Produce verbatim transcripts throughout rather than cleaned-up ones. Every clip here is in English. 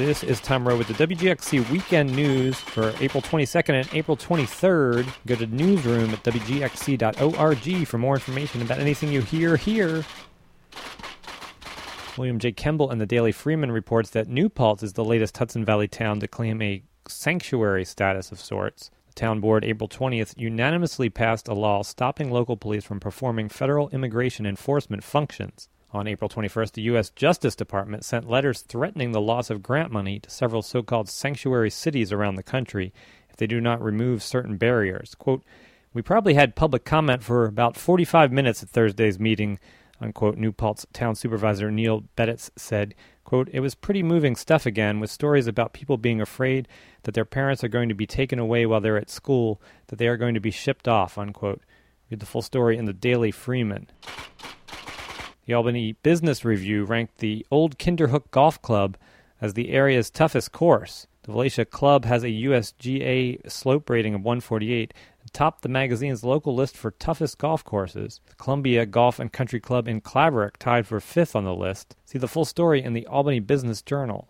This is Tom Rowe with the W G X C Weekend News for April twenty-second and April twenty-third. Go to newsroom at w g x c dot org for more information about anything you hear here. William J. Kemble and the Daily Freeman reports that New Paltz is the latest Hudson Valley town to claim a sanctuary status of sorts. The town board, April twentieth, unanimously passed a law stopping local police from performing federal immigration enforcement functions. On April twenty-first, the U S Justice Department sent letters threatening the loss of grant money to several so-called sanctuary cities around the country if they do not remove certain barriers. Quote, "We probably had public comment for about forty-five minutes at Thursday's meeting," unquote, New Paltz Town Supervisor Neil Betitz said. Quote, "It was pretty moving stuff again, with stories about people being afraid that their parents are going to be taken away while they're at school, that they are going to be shipped off," unquote. Read the full story in the Daily Freeman. The Albany Business Review ranked the Old Kinderhook Golf Club as the area's toughest course. The Valatia Club has a U S G A slope rating of one forty-eight and topped the magazine's local list for toughest golf courses. The Columbia Golf and Country Club in Claverack tied for fifth on the list. See the full story in the Albany Business Journal.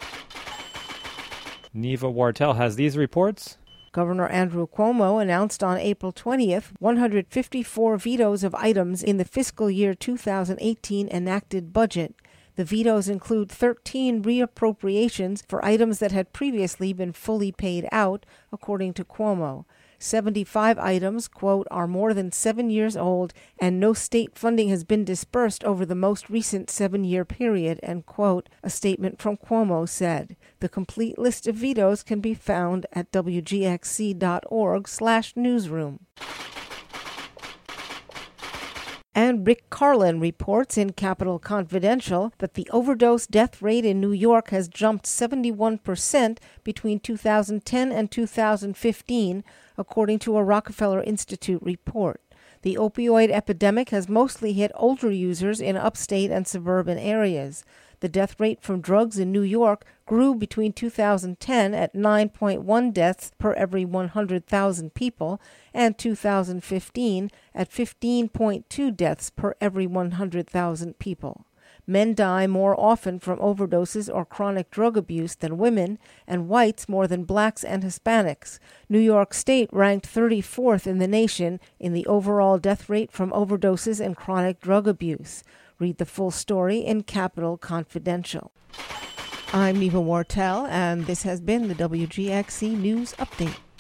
Neva Wartel has these reports. Governor Andrew Cuomo announced on April twentieth one hundred fifty-four vetoes of items in the fiscal year two thousand eighteen enacted budget. The vetoes include thirteen reappropriations for items that had previously been fully paid out, according to Cuomo. seventy-five items, quote, "are more than seven years old and no state funding has been dispersed over the most recent seven-year period," end quote, a statement from Cuomo said. The complete list of vetoes can be found at w g x c dot org slash newsroom. And Rick Carlin reports in Capital Confidential that the overdose death rate in New York has jumped seventy-one percent between two thousand ten and two thousand fifteen, according to a Rockefeller Institute report. The opioid epidemic has mostly hit older users in upstate and suburban areas. The death rate from drugs in New York grew between two thousand ten at nine point one deaths per every one hundred thousand people and two thousand fifteen at fifteen point two deaths per every one hundred thousand people. Men die more often from overdoses or chronic drug abuse than women, and whites more than blacks and Hispanics. New York State ranked thirty-fourth in the nation in the overall death rate from overdoses and chronic drug abuse. Read the full story in Capital Confidential. I'm Neva Wartel, and this has been the W G X C News Update.